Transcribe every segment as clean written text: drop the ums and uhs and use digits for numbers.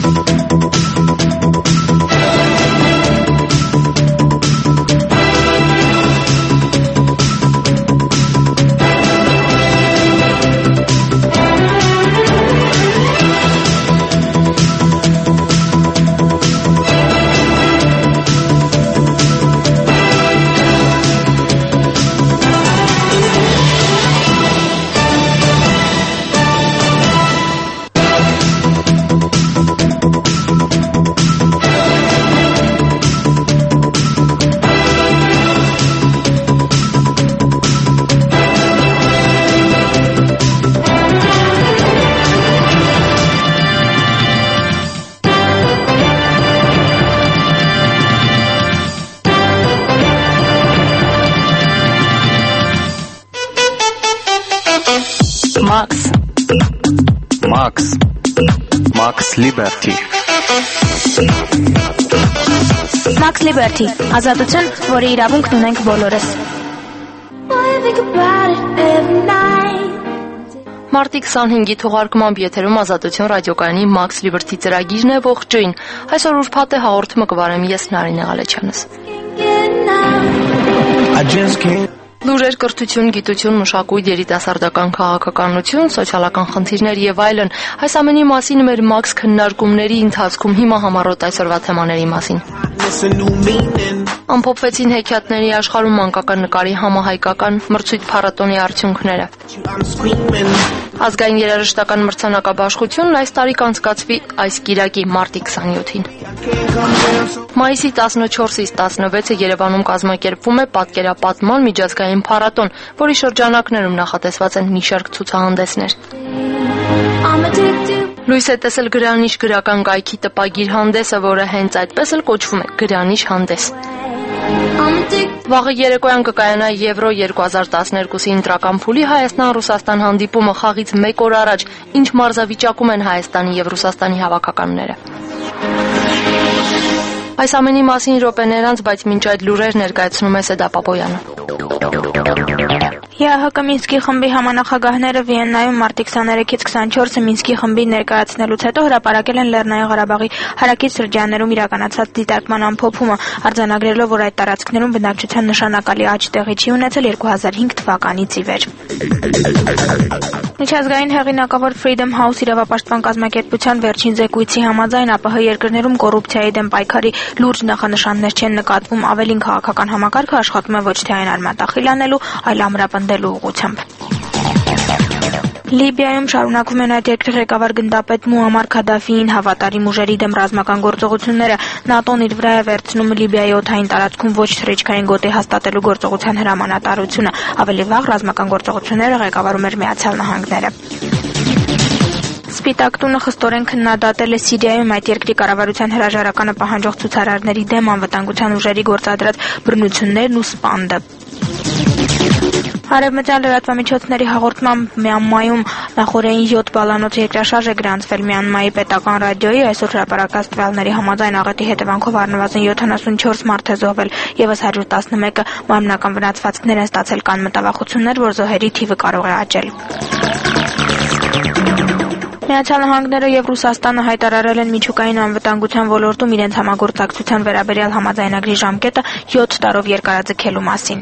Max Liberty Max Liberty ազատություն, որի իրավունքն ունենք բոլորս։ Մարտի 25-ի թողարկմամբ եթերում Ազատություն ռադիոկայանի Max Liberty ծրագիրն է, ողջույն։ Այսօր ուրբաթ է, հաղորդումը կվարեմ ես Նարինե Ղալեչյանս։ Լուրեր, կրթություն, գիտություն, մշակույթ, երիտասարդական քաղաքականություն, սոցիալական խնդիրներ եւ այլն։ Այս ամենի մասին մեր Max քննարկումների ընթացքում հիմա համառոտ այսօրվա թեմաների մասին։ Ամփոփվեցին հեքիաթների աշխարհում մանկական նկարի համահայկական մրցույթ փառատոնի արդյունքները։ Ազգային երաժշտական մրցանակաբաշխությունն այս տարի կանցկացվի այս կիրակի մարտի 27-ին։ Մայիսի 14-ից 16-ը Երևանում կազմակերպվում է պատկերապատման միջազգային փառատոն, որի շրջանակներում նախատեսված են մի շարք ցուցահանդեսներ։ Լույս է տեսել Գրանիշ գրական կայքի տպագիր հանդեսը, որը հենց այդպես էլ կոչվում է Գրանիշ հանդես։ Վաղը երեկոյան կկայանա Եվրո 2012-ի ընտրական փուլի Հայաստան-Ռուսաստան հանդիպումը խաղից մեկ օր առաջ, ինչ մարզավիճակում են Հայաստանի եւ Ռուսաստանի հավաքականները։ Այս ամենի մասին րոպեներ անց, բայց մինչ այդ լուրեր ներկայացնում է Սեդա Պապոյանը։ ԵԱՀԿ Մինսկի խմբի համանախագահները Վիեննայում մարտի 23-ից 24-ը Մինսկի խմբի ներկայացնելուց հետո հրապարակել են Լեռնային Ղարաբաղի հարակից շրջաններում իրականացած դիտարկման ամփոփումը, արձանագրելով, որ այդ տարածքներում բնակչության նշանակալի աճ տեղի չի ունեցել 2005 թվականից ի վեր։ Միջազգային հեղինակավոր Freedom House իրավապաշտպան կազմակերպության վերջին զեկույցի համաձայն ԱՊՀ երկրներում կոռուպցիայի դեմ պայքարի լուրջ նախանշաններ չեն նկատվում, ավելին քաղաքական համակարգը աշխատում է ոչ թե այն արմատախիլ անելու, այլ ամրապնդելու ուղղությամբ։ Լիբիայում շարունակվում են այդ երկրի ղեկավար գնդապետ Մուամար Քադաֆիին հավատարիմ ուժերի դեմ ռազմական գործողությունները։ ՆԱՏՕ-ն իր վրա է վերցնում Լիբիայի օդային տարածքում ոչ թռիչքային գոտի հաստատելու գործողության հրամանատարությունը։ Ավելի վաղ ռազմական գործողությունները ղեկավարում էր Միացյալ Նահանգները։ Սպիտակ տունը խստորեն քննադատել է Սիրիայում այդ երկրի կառավարության հրաժարականը պահանջող ցուցարարների դեմ անվտանգության ուժերի գործադրած բռնություններն ու սպանդը։ Արևմտյան լրատվամիջոցների հաղորդմամբ Մյանմայում նախորդին 7 բալանոց երկրաշարժ է գրանցվել Մյանմայի պետական ռադիոյի այսօր հրապարակած տվյալների համաձայն աղետի հետևանքով առնվազն 74 մարդ է զոհվել, եւս 111-ը մարմնական վնասվածքներ են ստացել, կան մտավախություններ, որ զոհերի թիվը կարող է աճել։ Միացյալ Նահանգները եւ Ռուսաստանը հայտարարել են միջուկային անվտանգության ոլորտում իրենց համագործակցության վերաբերյալ համաձայնագրի ժամկետը 7 տարով երկարաձգելու մասին։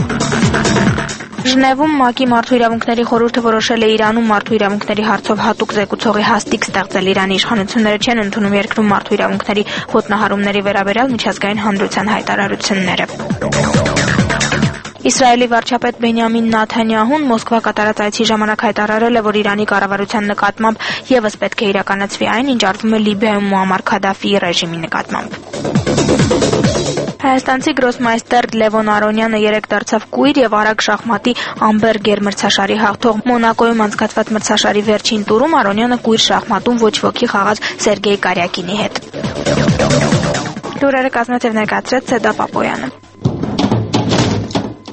Ժնևում ՄԱԿ-ի մարդու իրավունքների խորհուրդը որոշել է Իրանում մարդու իրավունքների հարցով հատուկ զեկուցողի հաստիք ստեղծել։ Իրանի իշխանությունները չեն ընդունում երկրում մարդու իրավունքների ոտնահարումների վերաբերյալ միջազգային հանրության հայտարարությունները։ Իսրայելի վարչապետ Բենյամին Նեթանյահուն Մոսկվա կատարած այցի ժամանակ հայտարարել է, որ Իրանի կառավարության նկատմամբ եւս պետք է իրականացվի այն, ինչ արվում է Լիբիայում Մուամար Քադաֆիի ռեժիմի նկատմամբ։ Հայաստանցի գրոսմայստեր Լևոն Արոնյանը երեկ դարձավ կույր եւ արագ շախմատի ամբերգեր մրցաշարի հաղթող։ Մոնակոյում անցկացված մրցաշարի վերջին տուրում Արոնյանը կույր շախմատում ոչ ոքի խաղաց Սերգեյ Կարյակինի հետ։ Լուրերը կազմեց եւ ներկայացրեց Սեդա Պապոյանը։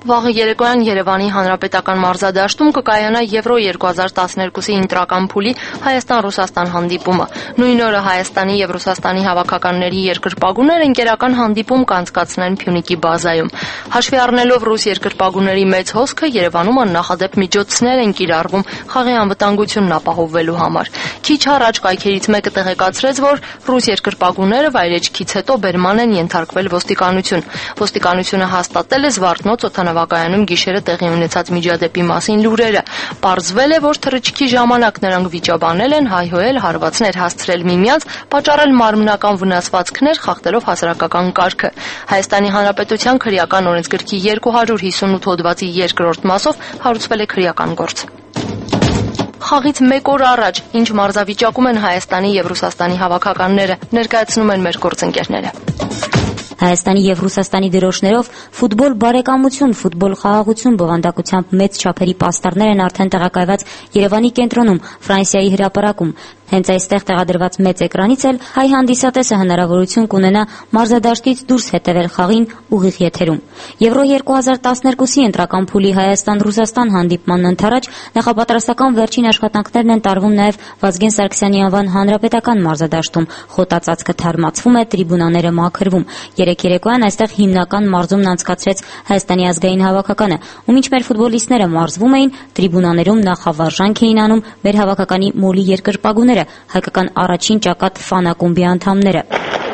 Վաղը երեկոյան Երևանի Հանրապետական մարզադաշտում կկայանա Եվրո 2012-ի ինտրական փուլի Հայաստան-Ռուսաստան հանդիպումը։ Նույն օրը Հայաստանի եւ Ռուսաստանի հավաքականների երկրպագուներ ընկերական հանդիպում կանցկացնեն Փյունիկի բազայում։ Հաշվի առնելով ռուս երկրպագուների մեծ հոսքը, Երևանում աննախադեպ միջոցներ են կիրառվում խաղի անվտանգությունն ապահովելու համար։ Քիչ առաջ կայքերից մեկը տեղեկացրեց, որ ռուս երկրպագուները վայրեջքից հետո բերման են ենթարկվել ոստիկանություն։ Ոստիկանությունը հաստատել է Զվարթնոց օդանավակայանում գիշերը տեղի ունեցած միջադեպի մասին լուրերը։ Պարզվել է, որ թռիչքի ժամանակ նրանք վիճաբանել են, հայհոյել, հարվածներ հասցրել միմյանց, պատճառել մարմնական վնասվածքներ, խախտելով հասարակական կարգը։ Հայաստանի Հանրապետության քրեական օրենսգրքի 258 հոդվածի 2-րդ մասով հարուցվել է քրեական գործ։ Խաղից մեկ օր առաջ, ինչ մարզավիճակում են Հայաստանի եւ Ռուսաստանի հավաքականները, ներկայացնում են մեր գործընկերները։ Հայաստանի եւ Ռուսաստանի դրոշներով ֆուտբոլ բարեկամություն, ֆուտբոլ խաղաղություն բովանդակությամբ մեծ չափերի պաստառներ են արդեն տեղակայված Երևանի կենտրոնում, Ֆրանսիայի հրապարակում։ Հենց այստեղ տեղադրված մեծ էկրանից էլ հայ հանդիսատեսը հնարավորություն կունենա մարզադաշտից դուրս հետևել խաղին ուղիղ եթերում։ Եվրո 2012-ի ընտրական փուլի Հայաստան-Ռուսաստան հանդիպմանն ընդառաջ նախապատրաստական վերջին աշխատանքներն են տարվում նաև Վազգեն Սարգսյանի անվան հանրապետական մարզադաշտում։ Խոտածածկը թարմացվում է, տրիբունաները մաքրվում։ Երեկ երեկոյան այստեղ հիմնական մարզումն անցկացրեց Հայաստանի ազգային հավաքականը, ում ինչ մեր ֆուտբոլիստները մարզվում էին, տրիբունաներում նախավարժանք էին անում մեր հավաքականի մոլի երկրպագուները, հայկական առաջին ճակատ ֆան ակումբի անդամները։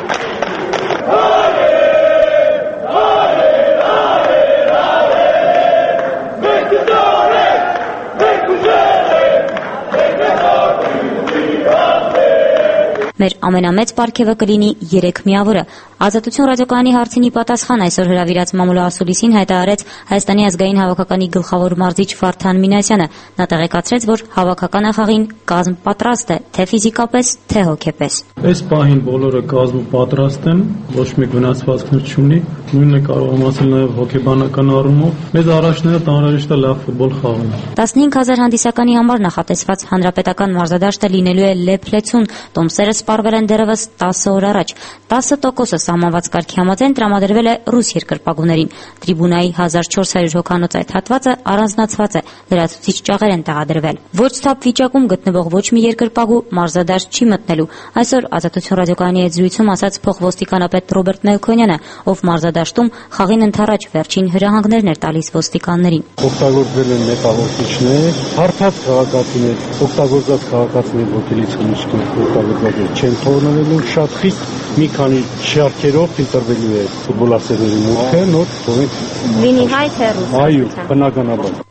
Մեր ամենամեծ պարգևը կլինի 3 միավորը։ Ազատություն ռադիոկայանի հարցինի պատասխան այսօր հրավիրած մամուլի ասուլիսին հայտարարեց Հայաստանի ազգային հավաքականի գլխավոր մարզիչ Վարդան Մինասյանը։ Նա տեղեկացրեց, որ հավաքականը խաղին կազմ պատրաստ է, թե ֆիզիկապես, թե հոգեպես։ Այս պահին բոլորը կազմը պատրաստ են, ոչ մեկ վնասվածքներ չունի, նույնը կարող եմ ասել նաև հոգեբանական առումով։ Մեզ առաջներդ անհրաժեշտ է լավ ֆուտբոլ խաղալ։ 15000 հանդիսականի համար նախատեսված հանրապետական մարզադաշտը լինելու է լեփ-լեցուն, տոմսերը սպառվել են դեռևս 10 օր առաջ։ 10% սահմանված կարգի համաձայն տրամադրվել է ռուս երկրպագուներին։ Տրիբունայի 1400 հոգանոց այդ հատվածը առանձնացված է, լրացուցիչ ճաղեր են տեղադրվել։ Ոչ թափ վիճակում գտնվող ոչ մի երկրպագու մարզադաշտ չի մտնելու։ Այսօր Ազատություն ռադիոկայանի հետ զրույցում ասաց փոխոստիկանապետ Ռոբերտ Մելքոնյանը, ով մարզադաշտում խաղին ընդառաջ վերջին հրահանգներն էր տալիս ոստիկաններին։ Օգտագործվել են մետաղորդիչներ, հարթած քաղաքացիներ, օգտագործած քաղաքացիներ ոգելից խմիչքներ օգտագործել չեն թողնելու, շատ խիստ մի քանի շարքերով ֆիլտրվելու է ֆուտբոլասերների մուտքը, նոր թողենք լինի հայ թե ռուս։ Այո, բնականաբար։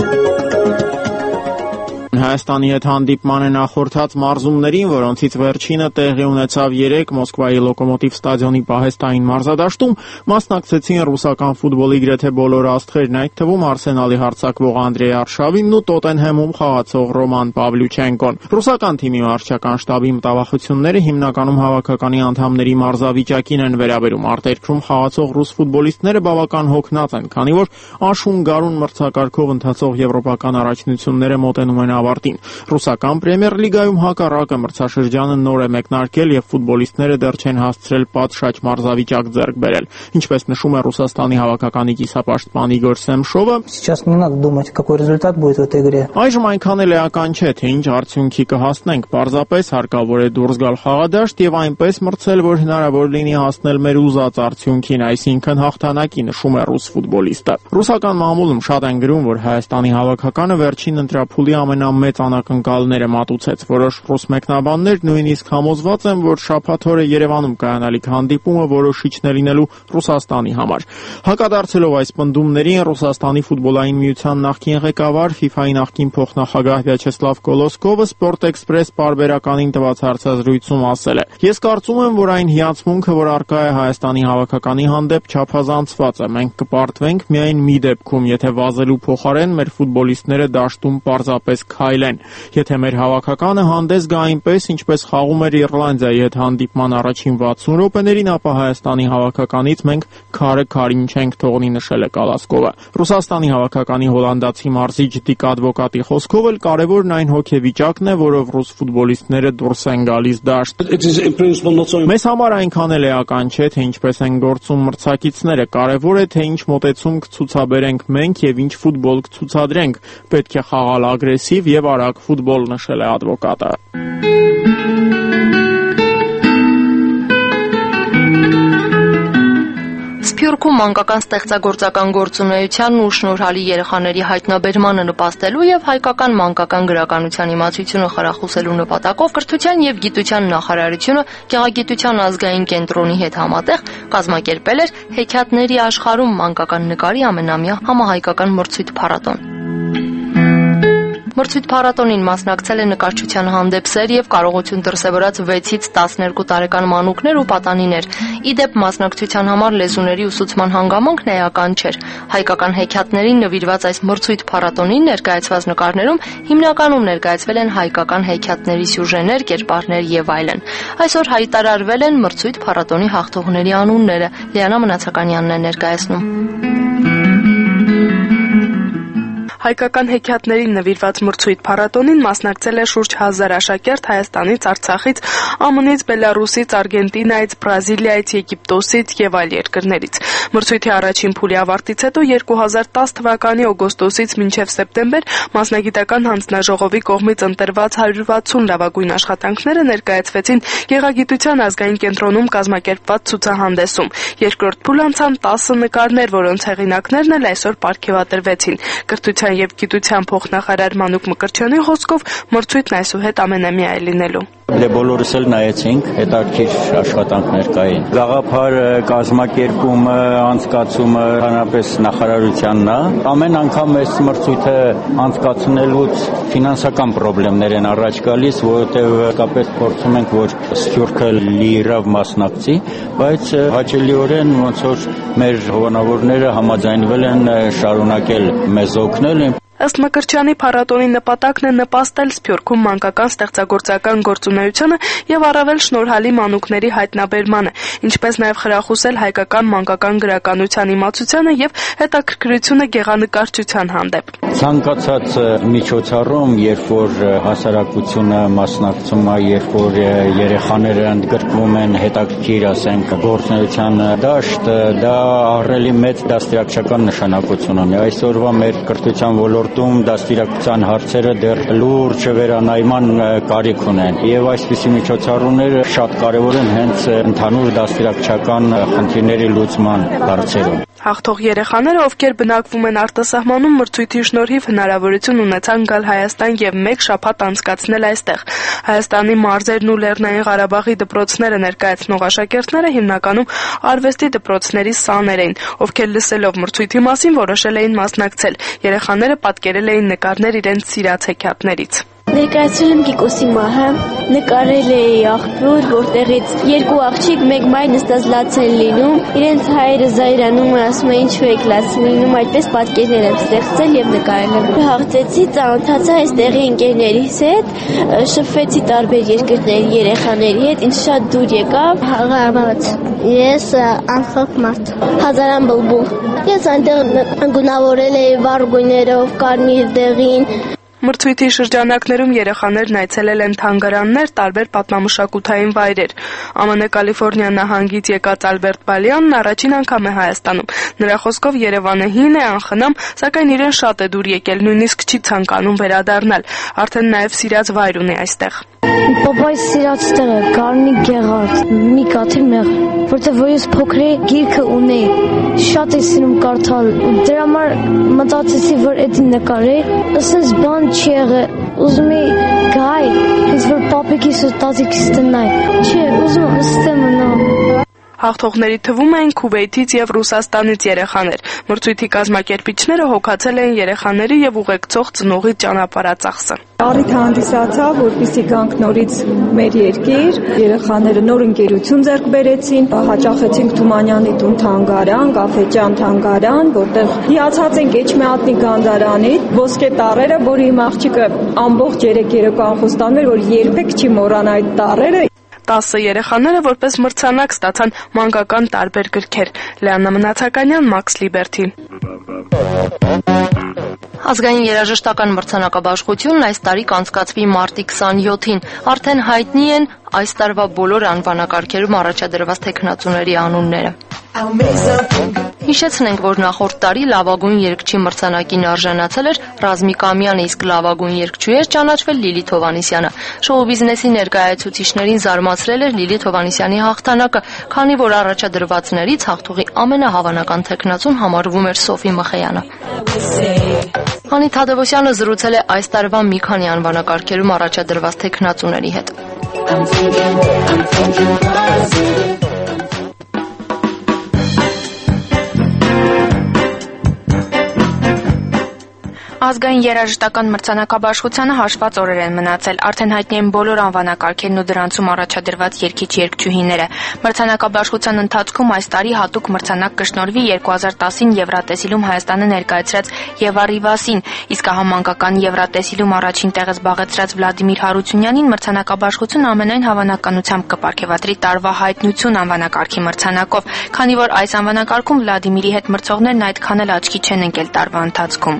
Հայաստանի հետ հանդիպման է նախորդած մարզումներին, որոնցից վերջինը տեղի ունեցավ 3 Մոսկվայի Լոկոմոտիվ ստադիոնի պահեստային մարզադաշտում, մասնակցեցին ռուսական ֆուտբոլի գրեթե բոլոր աստղերն, այդ թվում Արսենալի հարձակվող Անդրեյ Արշավինն ու Տոտենհեմում խաղացող Ռոման Պավլյուչենկոն։ Ռուսական թիմի վարչական շտաբի մտավախությունները հիմնականում հավաքականի անդամների մարզավիճակին են վերաբերում։ Արտերկրում խաղացող ռուս ֆուտբոլիստները բավական հոգնած են, քանի որ աշուն-գարուն մրցակարգով ընթացող եվրոպական առաջնությունները մոտենում են ավարտին։ Ռուսական Պրեմիեր լիգայում հակառակը մրցաշրջանը նոր է մեկնարկել եւ ֆուտբոլիստները դեռ չեն հասցրել պատշաճ մարզավիճակ ձեռք բերել։ Ինչպես նշում է Ռուսաստանի հավաքականի կիսապաշտպան Իգոր Սեմշովը, Сейчас не надо думать, какой результат будет в этой игре. Այժմ այնքան էլ էական չէ, թե ինչ արդյունքի կհասնենք, պարզապես հարկավոր է դուրս գալ խաղադաշտ եւ այնպես մրցել, որ հնարավոր լինի հասնել մեր ուզած արդյունքին, այսինքն հաղթանակի, նշում է ռուս ֆուտբոլիստը։ Ռուսական մամուլում շատ են գրում, որ Հայաստանի հավաքականը վերջին ընտրափուլի ամենամեծ անակնկալները մատուցեց։ Որոշ ռուս մեկնաբաններ նույնիսկ համոզված են, որ շաբաթ օրը Երևանում կայանալիք հանդիպումը որոշիչն է լինելու Ռուսաստանի համար։ Հակադարձելով այս պնդումներին, Ռուսաստանի ֆուտբոլային միության նախկին ղեկավար, FIFA-ի նախկին փոխնախագահ Վյաչեսլավ Կոլոսկովը Sport-Express պարբերականին տված հարցազրույցում ասել է. Ես կարծում եմ, որ այն հիացմունքը, որ առկա է Հայաստանի հավաքականի հանդեպ, չափազանցված է։ Մենք կպարտվենք միայն մի դեպքում, եթե վազելու փոխարեն մեր ֆուտբոլիստները դաշտում պարզապես քայլ այլն։ Եթե մեր հավաքականը հանդես գա այնպես, ինչպես խաղում էր Իռլանդիայի հետ հանդիպման առաջին 60 րոպեներին, ապա Հայաստանի հավաքականից մենք քարը քարին չենք թողնի, նշել է Կալասկովը։ Ռուսաստանի հավաքականի հոլանդացի մարզիչ Դիկ Ադվոկատի խոսքով էլ կարևորն այն հոգեվիճակն է, որով ռուս ֆուտբոլիստները դուրս են գալիս դաշտ։ Մեզ համար այնքան էլ էական չէ, թե ինչպես են գործում մրցակիցները, կարևոր է, թե ինչ մոտեցում կցուցաբերենք մենք եւ ինչ ֆուտբոլ կցուցադրենք։ Պետք է խաղալ ագրեսիվ եւ արագ ֆուտբոլ, նշել է ադվոկատը։ Սփյուռքում մանկական ստեղծագործական գործունեությանն ու շնորհալի երեխաների հայտնաբերմանը նպաստելու եւ հայկական մանկական գրականության իմացությունը խրախուսելու նպատակով Կրթության եւ Գիտության նախարարությունը Գեղագիտության ազգային կենտրոնի հետ համատեղ կազմակերպել էր Հեքիաթների աշխարհում մանկական նկարի ամենամյա համահայկական մրցույթ փառատոն։ Մրցույթ փառատոնին մասնակցել է նկարչության հանդեպսեր եւ կարողություն դրսեւորած 6-ից 12 տարեկան մանուկներ ու պատանիներ։ Իդեպ մասնակցության համար լեզուների ուսուցման հանգամանքն էական չէր։ Հայկական հեքիաթներին նվիրված այս մրցույթ փառատոնին ներկայացված նկարներում հիմնականում ներկայացվել են հայկական հեքիաթների սյուժեներ, կերպարներ եւ այլն։ Այսօր հայտարարվել են մրցույթ փառատոնի հաղթողների անունները։ Լիանա Մնացականյանն է ներկայացնում։ Հայկական հեքիաթներին նվիրված մրցույթ փառատոնին մասնակցել է շուրջ 1000 աշակերտ Հայաստանից, Արցախից, ԱՄՆ-ից, Բելարուսից, Արգենտինայից, Բրազիլիայից, Եգիպտոսից եւ այլ երկրներից։ Մրցույթի առաջին փուլի ավարտից հետո 2010 թվականի օգոստոսից մինչև սեպտեմբեր մասնագիտական հանձնաժողովի կողմից ընտրված 160 լավագույն աշխատանքները ներկայացվեցին Գեղագիտության ազգային կենտրոնում կազմակերպված ցուցահանդեսում։ Երկրորդ փուլ անցան 10 նկարներ, որոնց հեղինակներն էլ այսօր պարգևատրվեցին։ Կրթության եւ Գիտության փոխնախարար Մանուկ Մկրտչյանի խոսքով մրցույթն այսուհետ ամենամյա է լինելու։ Բոլորս էլ նայեցինք, հետաքրքիր աշխատանքներ կային։ Գաղափար կազմակերպումը, անցկացումը հանրապես նախարարությանն է։ Ամեն անգամ այս մրցույթը անցկացնելուց ֆինանսական խնդիրներ են առաջ գալիս, որովհետև հատկապես փորձում ենք, որ Սփյուռքը լիիրավ մասնակցի, բայց հաճելիորեն ոնց որ մեր հովանավորները համաձայնվել են շարունակել մեզ օգնել։ Ըստ Մկրտչյանի փառատոնի նպատակն է նպաստել Սփյուռքում մանկական ստեղծագործական գործունեությանը եւ առավել շնորհալի մանուկների հայտնաբերմանը, ինչպես նաեւ խրախուսել հայկական մանկական գրականության իմացությանը եւ հետաքրքրությունը գեղանկարչության հանդեպ։ Ցանկացած միջոցառում, երբ որ հասարակությունը մասնակցում է, երբ որ երեխաները ընդգրկվում են հետաքրքիր, ասենք, գործունեության դաշտ, դա ահռելի մեծ դաստիարակչական նշանակություն ունի։ Այսօրվա մեր կրթության ոլորտում դաստիարակության հարցերը դեռ լուրջ վերանայման կարիք ունեն եւ այսպիսի միջոցառումները շատ կարեւոր են հենց ընդհանուր դաստիարակչական խնդիրների լուծման հարցերում։ Հաղթող երեխաները, ովքեր բնակվում են արտասահմանում, մրցույթի շնորհիվ հնարավորություն ունեցան գալ Հայաստան եւ 1 շաբաթ անցկացնել այստեղ։ Հայաստանի մարզերն ու Լեռնային Ղարաբաղի դպրոցները ներկայացնող աշակերտները հիմնականում արվեստի դպրոցների սաներ էին, ովքեր լսելով մրցույթի մասին որոշել էին մասնակցել։ Երեխաները պատկերել էին նկարներ իրենց սիրած հեքիաթներից։ Ներկայացրել եմ Կիկոսի մահը, նկարել էի աղբյուր, որտեղից երկու աղջիկ մեկ մայր նստած լաց են լինում, իրենց հայրը զայրանում է, ասում է ինչու եք լաց լինում, այդպես պատկերներ եմ ստեղծել եւ նկարել եմ։ Հաղթեցի, ծանոթացա այստեղի ընկերներիս հետ, շփվեցի տարբեր երկրների երեխաների հետ, ինձ շատ դուր եկավ։ Ղարաբաղից։ Ես անխոք մարդ։ Հազարան բլբուլ։ Ես այնտեղ գունավորել էի վառ գույներով, կարմիր դեղին։ Մրցույթի շրջանակներում երեխաներն այցելել են թանգարաններ, տարբեր պատմամշակութային վայրեր։ ԱՄՆ Կալիֆոռնիա նահանգից եկած Ալբերտ Բալյանն առաջին անգամ է Հայաստանում։ Նրա խոսքով Երևանը հին է, անխնամ, սակայն իրեն շատ է դուր եկել, նույնիսկ չի ցանկանում վերադառնալ։ Արդեն նաև սիրած վայր ունի այստեղ։ Պապայս սիրած տեղ է, Գառնի Գեղարդ, մի կաթիլ մեղ, որտեղ որ ես փոքր էի, գիրքը ունեի, շատ էի սիրում կարդալ, դրա համար մտածեցի, որ էդի նկարել, ասես բան չի եղել, ուզում էի գայ, հենց որ պապիկիս ու տատիկիս տնայ, չէ, ուզում եմ ստե մնամ։ Հաղթողների թվում էին Քուվեյթից եւ Ռուսաստանից երեխաներ։ Մրցույթի կազմակերպիչները հոգացել էին երեխաների եւ ուղեկցող ծնողի ճանապարհածախսը։ Առիթ հանդիսացավ, որպեսզի գանք նորից մեր երկիր, երեխաները նոր ընկերություն ձեռք բերեցին, հաճախեցինք Թումանյանի տուն թանգարան, Կաֆեճան թանգարան, որտեղ հիացած ենք Էջմիածնի գանձարանի ոսկե տառերը, որի իմ աղջիկը ամբողջ 3 երեկո անխոստանում էր, որ երբեք չի մոռանա այդ տառերը։ 10 երեխաները որպես մրցանակ ստացան մանկական տարբեր գրքեր։ Լեանա Մնացականյան, Մաքս Լիբերթի։ Ազգային երաժշտական մրցանակաբաշխությունն այս տարի կանցկացվի մարտի 27-ին։ Արդեն հայտնի են այս տարվա բոլոր անվանակարգերում առաջադրված թեկնածուների անունները։ Հիշեցնենք, որ նախորդ տարի լավագույն երգչի մրցանակին արժանացել էր Ռազմիկ Ամյանը, իսկ լավագույն երգչուհի էր ճանաչվել Լիլիթ Հովհաննիսյանը։ Շոու բիզնեսի ներկայացուցիչներին զարմացրել էր Լիլիթ Հովհաննիսյանի հաղթանակը, քանի որ առաջադրվածներից հաղթողի ամենահավանական թեկնածուն համարվում էր Սոֆի Մխեյանը։ Հանի Թադևոսյանը զրուցել է այս տարվա մի քանի անվանակարգերում առաջադրված թեկնածուների հետ։ Ազգային երաժշտական մրցանակաբաշխությանը հաշված օրեր են մնացել, արդեն հայտնի են բոլոր անվանակարգերն ու դրանցում առաջադրված երգիչ-երգչուհիները։ Մրցանակաբաշխության ընթացքում այս տարի հատուկ մրցանակ կշնորհվի 2010-ին Եվրատեսիլում Հայաստանը ներկայացրած Եվա Ռիվասին, իսկ համամանկական Եվրատեսիլում առաջին տեղը զբաղեցրած Վլադիմիր Հարությունյանին մրցանակաբաշխությունը ամենայն հավանականությամբ կպարգևատրի տարվա հայտնություն անվանակարգի մրցանակով, քանի որ այս անվանակարգում Վլադիմիրի հետ մրցողներն այդքան էլ աչքի չեն ընկել տարվա ընթացքում։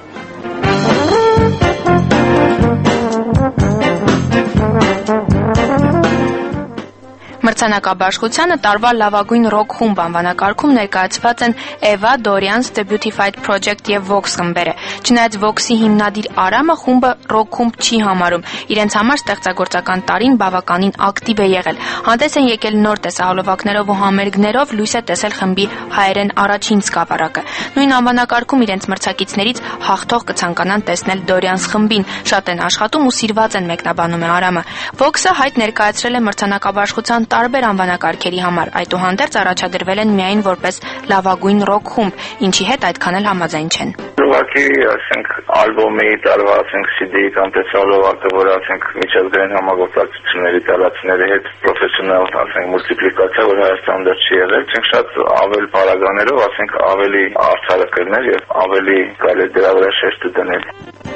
Մրցանակաբաշխությանը տարվա լավագույն ռոք խումբ անվանակարգում ներկայացված են Eva, Dorians, The Beautified Project եւ Vox խմբերը։ Չնայած Vox-ի հիմնադիր Արամը խումբը ռոք խումբ չի համարում, իրենց համար ստեղծագործական տարին բավականին ակտիվ է եղել։ Հանդես են եկել նոր տեսահոլովակներով ու համերգներով, լույս է տեսել խմբի հայերեն առաջին սկավառակը։ Նույն անվանակարգում իրենց մրցակիցներից հաղթող կցանկանան տեսնել Dorians խմբին, շատ են աշխատում ու սիրված են, մեկնաբանում է Արամը։ Vox-ը հայտ ներկայացրել է մրցանակաբաշխության տարբեր անվանակարգերի համար, այդուհանդերձ առաջադրվել են միայն որպես լավագույն ռոք խումբ, ինչի հետ այդքան էլ համաձայն չեն։ Ուղղակի, ասենք, ալբոմի տարվա, ասենք, CD-ի կամ տեսահոլովակը, որ ասենք միջազգային համագործակցությունների տարածքների հետ պրոֆեսիոնալ, ասենք, մուլտիպլիկացիա, որ Հայաստանում դեռ չի եղել, ասենք, շատ ավել պարագաներով, ասենք, ավելի արդարը կրներ եւ ավելի կարելի դրա վրա շեշտը դնել։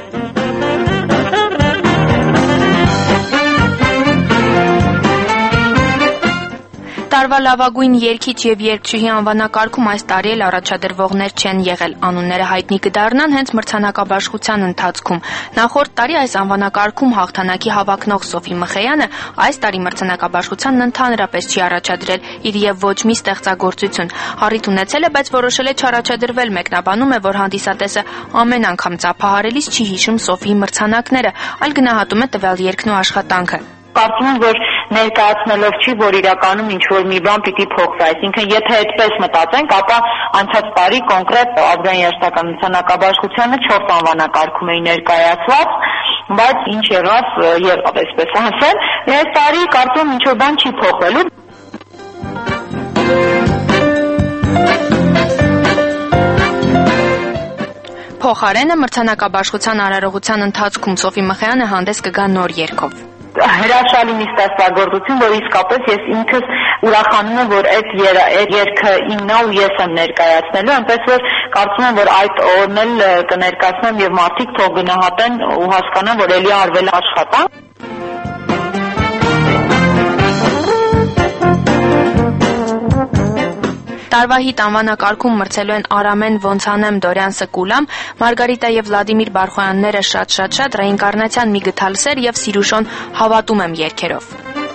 Տարվա լավագույն երգիչ եւ երգչուհի անվանակարգում այս տարի էլ առաջադրվողներ չեն եղել, անունները հայտնի կդառնան հենց մրցանակաբաշխության ընթացքում։ Նախորդ տարի այս անվանակարգում հաղթանակի հավակնող Սոֆի Մխեյանը այս տարի մրցանակաբաշխությանն ընդհանրապես չի առաջադրել իր եւ ոչ մի ստեղծագործություն։ Առիթ ունեցել է, բայց որոշել է չառաջադրվել, մեկնաբանում է, որ հանդիսատեսը ամեն անգամ ծափահարելիս չի հիշում Սոֆիի մրցանակները, այլ գնահատում է տվյալ երգն ու աշխատանքը։ Կարծում եմ, որ ներկայացնելով չի, որ իրականում ինչ-որ մի բան պիտի փոխվի, այսինքն եթե այդպես մտածենք, ապա անցած տարի կոնկրետ ազգային երաժշտական մրցանակաբաշխությանը 4 անվանակարգում էին ներկայացված, բայց ինչ եղավ այսպես ասեմ, այս տարի կարծում եմ ինչ-որ բան չի փոխվելու։ Փոխարենը մրցանակաբաշխության արարողության ընթացքում Սոֆի Մխեյանը հանդես կգա նոր երգով։ Հրաշալի մի ստեղծագործություն, որ իսկապես ես ինքս ուրախանում եմ, որ այդ երգը իմն է ու ես եմ ներկայացնելու, այնպես որ կարծում եմ, որ այդ օրն էլ կներկայացնեմ եւ մարդիկ թող գնահատեն ու հասկանան, որ էլի արվել աշխատանք։ Տարվա հիտ անվանակարգում մրցելու են Արամեն, Ոնցանեմ, Դորյանսը Կուլամ, Մարգարիտա եւ Վլադիմիր Բարխոյանները շատ, Ռեինկարնացիան մի գթալ սեր եւ Սիրուշոն Հավատում եմ երգերով։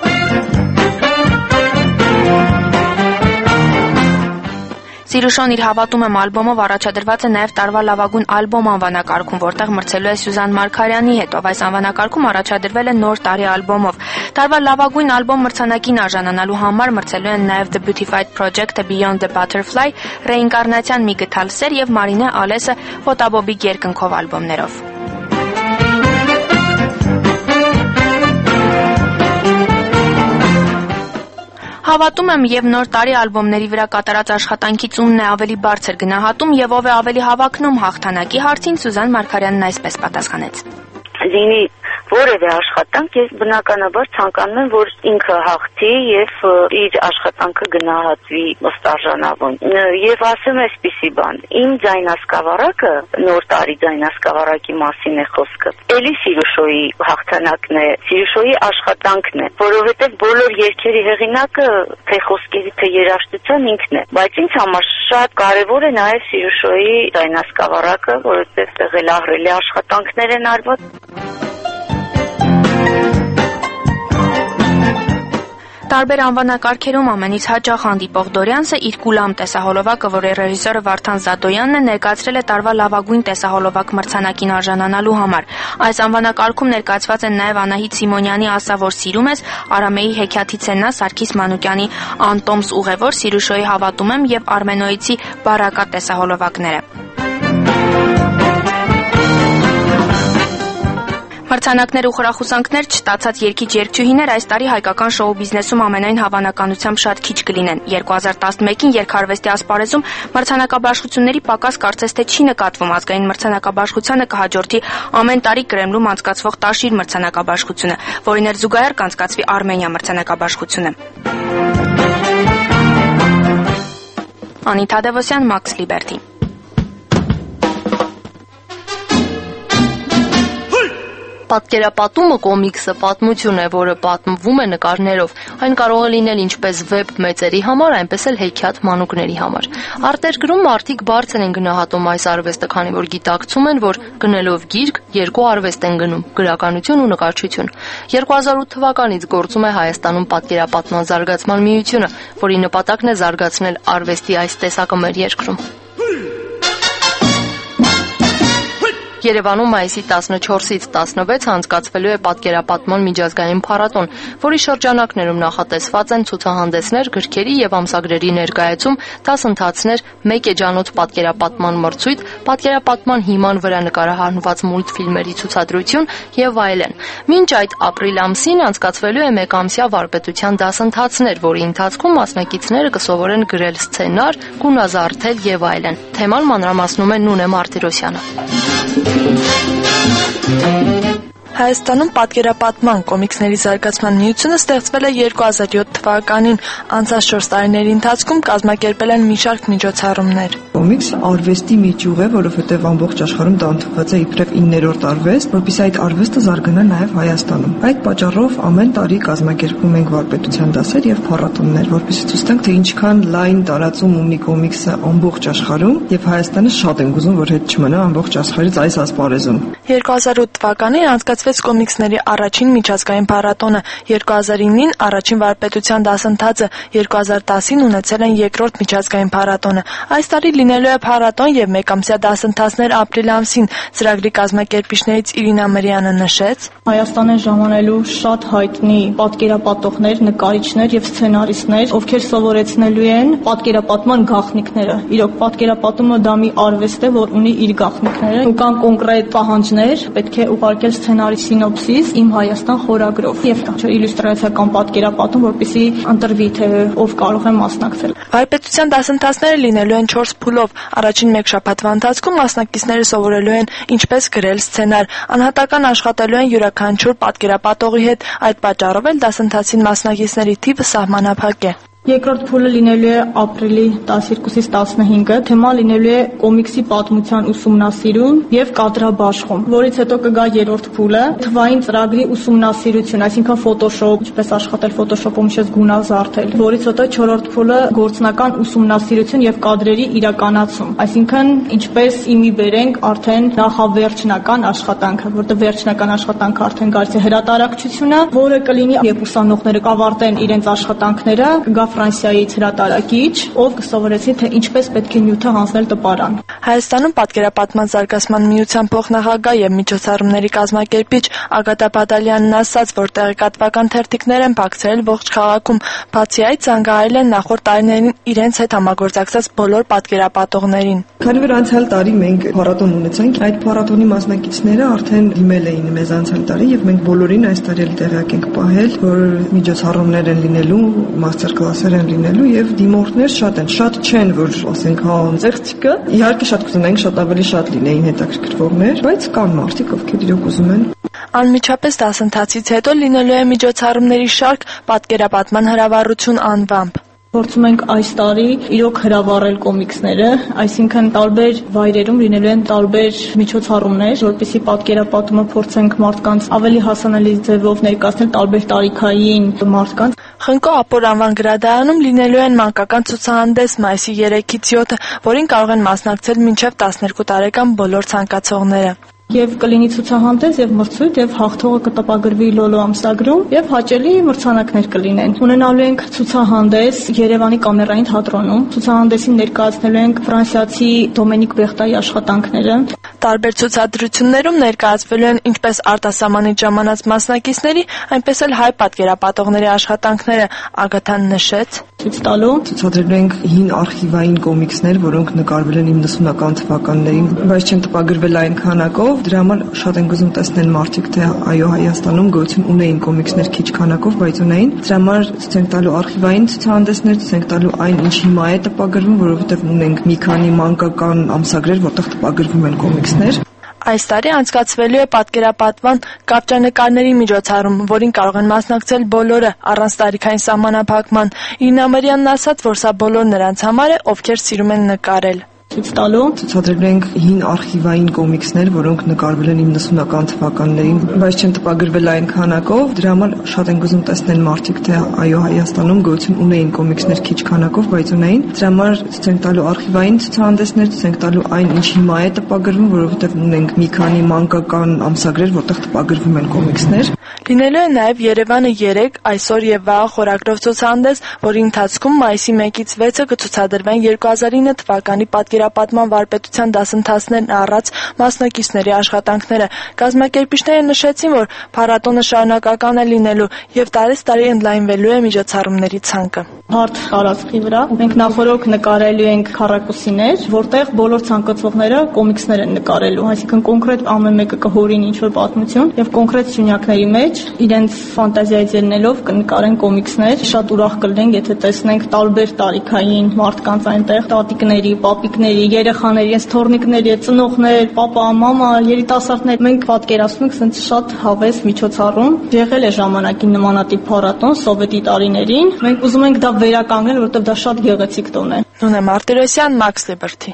Սիրուշոն իր Հավատում եմ ալբոմով առաջադրված է նաև տարվա լավագույն ալբոմ անվանակարգում, որտեղ մրցելու է Սյուզան Մարգարյանի հետ, ով այս անվանակարգում առաջադրվել է նոր տարի ալբոմով։ Տարվա լավագույն ալբոմ մրցանակին արժանանալու համար մրցելու են նաև The Beautified Project-ը Beyond the Butterfly, Ռեինկարնացիան մի գթալ սեր եւ Մարինե Ալեսը Հոտաբոբիկ երկնքով ալբոմներով։ Հավատում եմ եւ նոր տարի ալբոմների վրա կատարած աշխատանքի ծունն է ավելի բարձր գնահատում եւ ով է ավելի հավակնում հաղթանակի հարցին Սուզան Մարգարյանն այսպես պատասխանեց. Լինի որևէ աշխատանք, ես բնականաբար ցանկանում եմ, որ ինքը հաղթի եւ իր աշխատանքը գնահատվի ըստ արժանավուն։ Եվ ասեմ այսպիսի բան. իմ ձայնասկավառակը, նոր տարի ձայնասկավառակի մասին է խոսքը։ Էլի Սիրուշոյի հաղթանակն է, Սիրուշոյի աշխատանքն է, որովհետեւ բոլոր երգերի հեղինակը թե խոսքերի թե երաժշտության ինքն է, բայց ինձ համար շատ կարեւոր է նաեւ Սիրուշոյի ձայնասկավառակը, որովհետեւ տեղել ահռելի աշխատանքներ են արված։ Տարբեր անվանակարգերում ամենից հաճախ հանդիպող Դորյանսը իր Կուլամ տեսահոլովակը, որի ռեժիսորը Վարդան Զատոյանն է, ներկայացրել է տարվա լավագույն տեսահոլովակ մրցանակին արժանանալու համար։ Այս անվանակարգում ներկայացված են նաև Անահիտ Սիմոնյանի «Ասա որ սիրում ես», Արամեի հեքիաթից են նա Սարգիս Մանուկյանի «Անտոմս ուղևոր», Սիրուշոյի «Հավատում եմ» եւ Արմենոյցի «Բարակա» տեսահոլովակները։ Մրցանակներ ու խրախուսանքներ չստացած երգիչ-երգչուհիներ այս տարի հայկական շոու բիզնեսում ամենայն հավանականությամբ շատ քիչ կլինեն։ 2011-ին երգարվեստի ասպարեզում մրցանակաբաշխությունների պակաս կարծես թե չի նկատվում։ Ազգային մրցանակաբաշխությանը կհաջորդի ամեն տարի Կրեմլում անցկացվող Տաշիր մրցանակաբաշխությունը, որին էլ զուգահեռ կանցկացվի Արմենիա մրցանակաբաշխությունը։ Անիթա Դևոսյան, Մաքս Լիբերտի։ Պատկերապատումը կոմիքսը պատմություն է, որը պատմվում է նկարներով։ Այն կարող է լինել ինչպես վեբ մեծերի համար, այնպես էլ հեքիաթ մանուկների համար։ Արտերկրում մարդիկ բարձր են գնահատում այս արվեստը, քանի որ գիտակցում են, որ գնելով գիրք երկու արվեստ են գնում՝ գրականություն ու նկարչություն։ 2008 թվականից գործում է Հայաստանում պատկերապատման զարգացման միությունը, որի նպատակն է զարգացնել արվեստի այս տեսակը մեր երկրում։ Երևանում մայիսի 14-ից 16 անցկացվելու է պատկերապատման միջազգային փառատոն, որի շրջանակներում նախատեսված են ցուցահանդեսներ, գրքերի եւ ամսագրերի ներկայացում, դասընթացներ, մեկ էջանոց պատկերապատման մրցույթ, պատկերապատման հիման վրա նկարահանված մուլտֆիլմերի ցուցադրություն եւ այլն։ Մինչ այդ ապրիլ ամսին անցկացվելու է մեկամսյա վարպետության դասընթացներ, որի ընթացքում մասնակիցները կսովորեն գրել սցենար, գունազարդել եւ այլն։ Թեման մանրամասնում է Նունե Մարտիրոսյանը։ Հայաստանում պատկերապատման կոմիքսների զարգացման միությունը ստեղծվել է 2007 թվականին։ Անցած 4 տարիների ընթացքում կազմակերպել են մի շարք միջոցառումներ։ Կոմիքս արվեստի միջուղ է, որովհետև ամբողջ աշխարհում դա ընդունված է իբրև 9-րդ արվեստ, որովհետև այդ արվեստը զարգանա նաև Հայաստանում։ Այդ պատճառով ամեն տարի կազմակերպում ենք վարպետության դասեր եւ փառատոներ, որովհետև ցույց տանք, թե ինչքան լայն տարածում ունի կոմիքսը ամբողջ աշխարհում, եւ Հայաստանը շատ ենք ուզում, որ հետ չմնա ամբողջ աշխարհից այս ասպարեզում։ 2008 թվականին անցկացվեց կոմիքսների առաջին միջազգային փառատոնը, 2009-ին առաջին վարպետության դասընթացը, 2010-ին ունեցել են երկրորդ միջազգային փառատոնը։ Այս տարի լինելու է փառատոն եւ մեկամսյա դասընթացներ ապրիլ ամսին։ Ծրագրի կազմակերպիչներից Իրինա Մրյանը նշեց. Հայաստան են ժամանելու շատ հայտնի պատկերապատողներ, նկարիչներ եւ սցենարիստներ, ովքեր սովորեցնելու են պատկերապատման գաղտնիքները։ Իրոք պատկերապատումը դա մի արվեստ է, որ ունի իր գաղտնիքները։ Կան կոնկրետ պահանջներ, պետք է ուղարկել սցենարի սինոպսիս Իմ Հայաստան խորագրով եւ իլյուստրացիական պատկերապատում, որպեսզի ընտրվի թե ով կարող է մասնակցել։ Վարպետության դասընթացները լինելու են 4 փուլով։ Առաջին մեկ շաբաթվա ընթացքում մասնակիցները սովորելու են ինչպես գրել սցենար, անհատական աշխատելու են յուրաքանչյուր պատկերապատողի հետ, այդ պատճառով էլ դասընթացին մասնակիցների թիվը սահմանափակ է։ Երկրորդ փուլը լինելու է ապրիլի 12-ից 15-ը, թեմա լինելու է կոմիքսի պատմության ուսումնասիրում եւ կադրաբաշխում, որից հետո կգա երրորդ փուլը, թվային ծրագրի ուսումնասիրություն, այսինքն Photoshop, ինչպես աշխատել Photoshop-ում, ինչպես գունազարդել, որից հետո չորրորդ փուլը գործնական ուսումնասիրություն եւ կադրերի իրականացում, այսինքն ինչպես իմի բերենք արդեն նախավերջնական աշխատանքը, որտեղ վերջնական աշխատանքը արդեն գալիս է հրատարակչությունը, որը կլինի, երբ ուսանողները կավարտեն իրենց աշխատանքները, գա Ֆրանսիայից հրատարակիչ, ով կսովորեցի, թե ինչպես պետք է նյութը հանձնել տպարան։ Հայաստանում պատկերապատման զարգացման միության փոխնախագահ եւ միջոցառումների կազմակերպիչ Ագատա Բադալյանն ասաց, որ տեղեկատվական թերթիկներ են բացել ողջ քաղաքում, բացի այդ զանգահարել են նախորդ տարիներին իրենց հետ համագործակցած բոլոր պատկերապատողներին։ Քանի որ անցյալ տարի մենք փառատոն ունեցանք, այդ փառատոնի մասնակիցները արդեն իմել էին մեզ անցյալ տարի եւ մենք բոլորին այս տարի տեղյակ ենք պահել, որ միջոցառումներ են լինելու, մաստեր կլասեր են լինելու եւ դիմորդներ շատ են, շատ չեն, որ ասենք հա ընձեղցիկը։ Իհարկե շատ կուզենայինք շատ ավելի շատ լինեին հետաքրքրվողներ, բայց կան մարդիկ, ովքեր իրոք ուզում են։ Անմիջապես դասընթացից հետո լինելու է միջոցառումների շարք պատկերապատման հրավառություն անվամբ։ Փորձում ենք այս տարի իրոք հրավառել կոմիքսները, այսինքն տարբեր վայրերում լինելու են տարբեր միջոցառումներ, որպեսզի պատկերապատումը փորձենք մարդկանց ավելի հասանելի ձևով ներկայացնել տարբեր տարիքային մարդկանց։ Խնկո Ապոր անվան գրադարանում լինելու են մանկական ցուցահանդես մայիսի 3-ից 7-ը, որին կարող են մասնակցել մինչև 12 տարեկան բոլոր ցանկացողները։ Եվ կլինի ցուցահանդես եւ մրցույթ եւ հաղթողը կտպագրվի Լոլո ամսագրում եւ հաճելի մրցանակներ կլինեն։ Ունենալու ենք ցուցահանդես Երևանի կամերային թատրոնում։ Ցուցահանդեսին ներկայացնելու ենք ֆրանսիացի Դոմենիկ Բեխտայի աշխատանքները։ Տարբեր ցուցադրություններում ներկայացվելու են ինչպես արտասահմանից ժամանած մասնակիցների, այնպես էլ հայ պատկերապատողների աշխատանքները, Ագաթան նշեց։ Ցույց տալու ցուցադրելու ենք հին արխիվային կոմիքսներ, որոնք նկարվել են 90-ական թվականներին, բայց չեն տպագրվել այն քանակով։ Դրա համար շատ են գուզում տեսնել մարդիկ, թե այո, Հայաստանում գոյություն ունեին կոմիքսներ քիչ քանակով, բայց ունեին։ Դրա համար ցույց տալու արխիվային ցուցահանդեսներ, ցույց տալու այն, ինչ հիմա է տպագրվում, որովհետև ունենք մի քանի մանկական ամսագրեր, որտեղ տպագրվում են կոմիքսներ։ Այս տարի անցկացվելու է պատկերապատման կապճանկարների միջոցառում, որին կարող են մասնակցել բոլորը առանց տարիքային սահմանափակման։ Իրինա Մրյանն ասաց, որ սա բոլոր նրանց համար է, ովքեր սիրում են նկարել։ Ցույց տալու ցուցադրելու ենք հին արխիվային կոմիքսներ, որոնք նկարվել են 90-ական թվականներին, բայց չեն տպագրվել այն քանակով։ Դրա համար շատ են գուզում տեսնել մարդիկ, թե այո, Հայաստանում գոյություն ունեին կոմիքսներ քիչ քանակով, բայց ունեին։ Դրա համար ցույց տալու արխիվային ցուցահանդեսներ, ցույց տալու այն, ինչ հիմա է տպագրվում, որովհետև ունենք մի քանի մանկական ամսագրեր, որտեղ տպագրվում են կոմիքսներ։ Լինելու է նաև Երևանը 3 այսօր եւ վաղը խորագրով ցուցահանդես, որի ընթացքում մայիսի 1-ից 6-ը կցուցադրվեն 2009 թվականի պատկերապատման վարպետության դասընթացներն առած մասնակիցների աշխատանքները։ Կազմակերպիչները նշեցին, որ փառատոնը շարունակական է լինելու եւ տարեցտարի ընդլայնվելու է միջոցառումների ցանկը։ Հարթ տարածքի վրա մենք նախորոք նկարելու ենք քառակուսիներ, որտեղ բոլոր ցանկացողները կոմիքսներ են նկարելու, այսինքն կոնկրետ ամեն մեկը կհորինի ինչ-որ պատմություն եւ կոնկրետ սյունյակների մեջ իրենց ֆանտազիայից ելնելով կնկարեն կոմիքսներ։ Շատ ուրախ կլինենք, եթե տեսնենք տարբեր տարիքային մարդկանց այնտեղ, տատիկների, պապիկների, երեխաների, իրենց թոռնիկների, ծնողներ, պապա, մամա, երիտասարդներ։ Մենք պատկերացնում ենք ասենց շատ հավես միջոցառում։ Եղել է ժամանակին նմանատիպ փառատոն սովետի տարիներին։ Մենք ուզում ենք դա վերականգնել, որովհետև դա շատ գեղեցիկ տոն է։ Նունե Մարտիրոսյան, Max Liberty։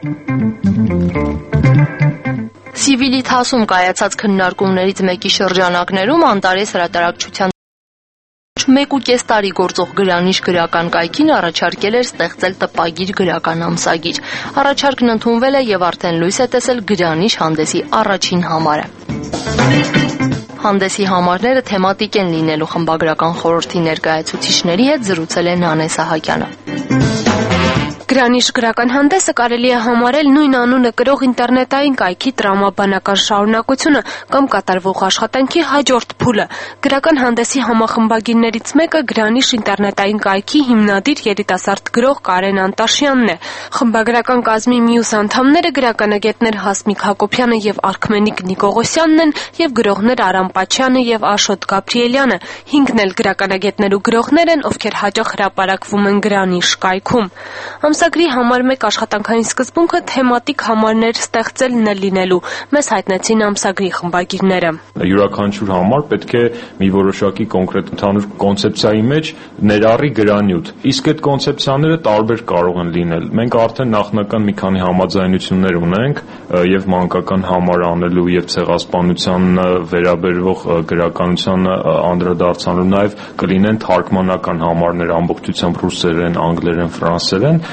Սիվիլի թասում կայացած քննարկումներից մեկի շրջանակներում Անտարես հրատարակչության 1.5 տարի գործող Գրանիշ գրական կայքին առաջարկել էր ստեղծել տպագիր գրական ամսագիր։ Առաջարկն ընդունվել է եւ արդեն լույս է տեսել Գրանիշ հանդեսի առաջին համարը։ Հանդեսի համարները թեմատիկ են լինելու խմբագրական խորհրդի ներկայացուցիչների հետ զրուցել է Նանե Սահակյանը։ Գրանիշ գրական հանդեսը կարելի է համարել նույն անունը կրող ինտերնետային կայքի տրամաբանական շարունակությունը կամ կատարվող աշխատանքի հաջորդ փուլը։ Գրական հանդեսի համախմբագիրներից մեկը Գրանիշ ինտերնետային կայքի հիմնադիր երիտասարդ գրող Կարեն Անտաշյանն է։ Խմբագրական կազմի մյուս անդամները գրականագետներ Հասմիկ Հակոբյանը եւ Արքմենիկ Նիկողոսյանն են եւ գրողներ Արամ Պաչյանը եւ Աշոտ Գաբրիելյանը։ 5-ն էլ գրականագետներ ու գրողներ են, ովքեր հաճախ հրապարակվում են Գրանիշ կայքում։ Ամսագրի համար 1 աշխատանքային սկզբունքը թեմատիկ համարներ ստեղծելն է լինելու։ Մեզ հայտնեցին ամսագրի խմբագիրները։ Յուրաքանչյուր համար պետք է մի որոշակի կոնկրետ ընդհանուր կոնցեպցիայի մեջ ներառի գրանյութ։ Իսկ այդ կոնցեպցիաները տարբեր կարող են լինել։ Մենք արդեն նախնական մի քանի համաձայնություններ ունենք եւ մանկական համար անելու եւ ցեղասպանության վերաբերող գրականության անդրադարձանալու նաեւ կլինեն թարգմանական համարներ ամբողջությամբ ռուսերեն, անգլերեն, ֆրանսերեն։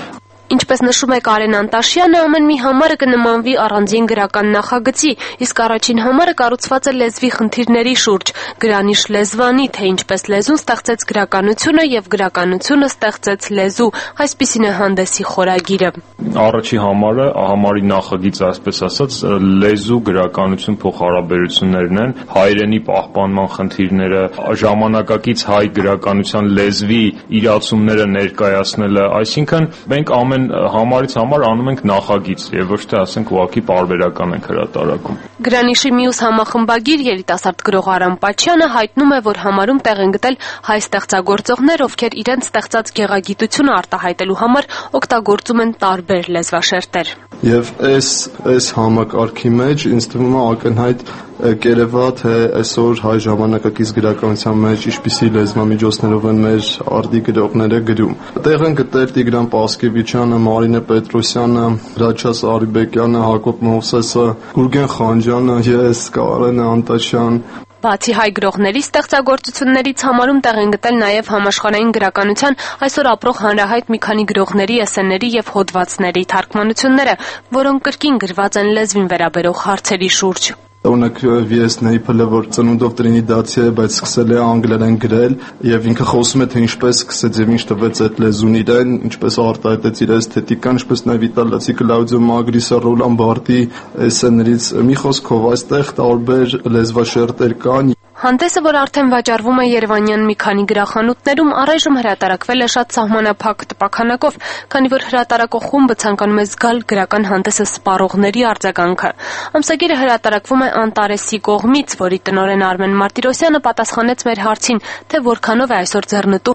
Ինչպես նշում է Կարեն Անտաշյանը, ամեն մի համարը կնմանվի առանձին գրական նախագծի, իսկ առաջին համարը կառուցված է լեզվի խնդիրների շուրջ, գրանիշ լեզվանի, թե ինչպես լեզուն ստեղծեց գրականությունը եւ գրականությունը ստեղծեց լեզու, այսպիսին է հանդեսի խորագիրը։ Առաջի համարը, համարի նախագիծը, այսպես ասած, լեզու գրականություն փոխհարաբերություններն են, հայրենի պահպանման խնդիրները, ժամանակակից հայ գրականության լեզվի իրացումները ներկայացնելը, այսինքն մենք ամեն համարից համար անում ենք նախագիծ եւ ոչ թե ասենք ուղղակի պարբերական ենք հրատարակում։ Գրանիշի մյուս համախմբագիր երիտասարդ գրող Արամ Պաչյանը հայտնում է, որ համարում տեղ են գտել հայ ստեղծագործողներ, ովքեր իրենց ստեղծած գեղագիտությունը արտահայտելու համար օգտագործում են տարբեր լեզվաշերտեր։ Եվ այս համակարգի մեջ ինձ թվում է ակնհայտ կերևա, թե այսօր հայ ժամանակակից գրականության մեջ ինչպիսի լեզվամիջոցներով են մեր արդի գրողները գրում։ Տեղ են գտել Տիգրան Պասկևիչյանը, Մարինե Պետրոսյանը, Ռաչաս Արիբեկյանը, Հակոբ Մովսեսը, Գուրգեն Խանջյանը, ես, Կարեն Անտաշյան։ Բացի հայ գրողների ստեղծագործություններից համարում տեղ են գտել նաև համաշխարհային գրականության այսօր ապրող հանրահայտ մի քանի գրողների էսսեների եւ հոդվածների թարգմանությունները, որոնք կրկին գրված են լեզվին վերաբերող հարցերի շուրջ։ Օրինակ V.S. Նեյփլը, որ ծնունդով տրինիդացի է, բայց սկսել է անգլերեն գրել եւ ինքը խոսում է, թե ինչպես սկսեց եւ ինչ տվեց այդ լեզուն իրեն, ինչպես արտահայտեց իր էսթետիկան, ինչպես նաեւ իտալացի Կլաուդիո Մագրիսը, Ռոլան Բարտի էսսեներից։ Մի խոսքով, այստեղ տարբեր լեզվաշերտեր կան։ Հանդեսը, որ արդեն վաճառվում է երևանյան մի քանի գրախանութներում, առայժմ հրատարակվել է շատ սահմանափակ տպաքանակով, քանի որ հրատարակող խումբը ցանկանում է զգալ գրական հանդեսը սպառողների արձագանքը։ Ամսագիրը հրատարակվում է Անտարեսի կողմից, որի տնօրեն Արմեն Մարտիրոսյանը պատասխանեց մեր հարցին, թե որքանով է այսօր ձեռնտու